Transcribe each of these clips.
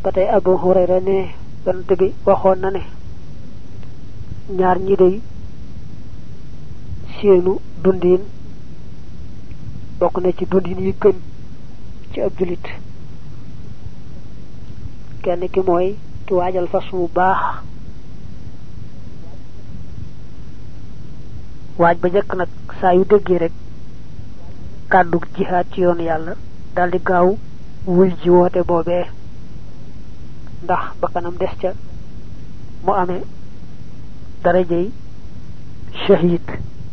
batay Abu Hurayra ne yonent bi waxoon na ne ñaar ñi day seenu dundin bokk na ci dundin yi gën ci ab julit kenn ki mooy ki waajal fas mu baax waaj ba jëkk nag saa yu déggee rek kàddu jihaad ci yoonu yàlla daldi gaaw wuy ji woote boobee ndax bakkanam des ca mu amee darajey shahid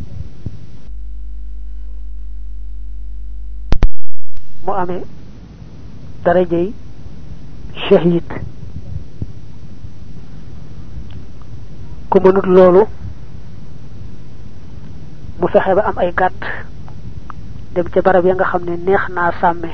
mu amee darajey shahid ku mënut loolu mu fexe ba am ay gàtt dem ca barab ya nga xam ne neex naa sàmme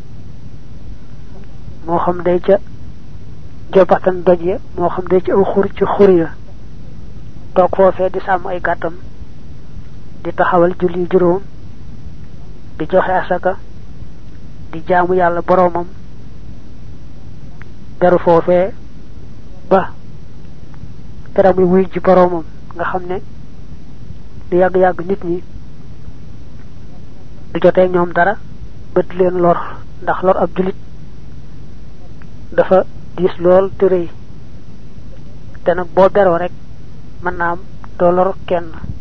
moo xam day ca jobatan doj ya moo xam day ci aw xur ci xur ya toog foofee di sàmm ay gàttam di taxawal julli juróom di joxe asaka di jaamu yàlla boroomam beru foofee ba kera muy wuy ji boroomam nga xam ne du yàgg-yàgg nit ñi du jotee ñoom dara ba di leen lor ndax lor ab julit dafa diis lool te rëy te nag boo beroo rek mën naa am doo lor kenn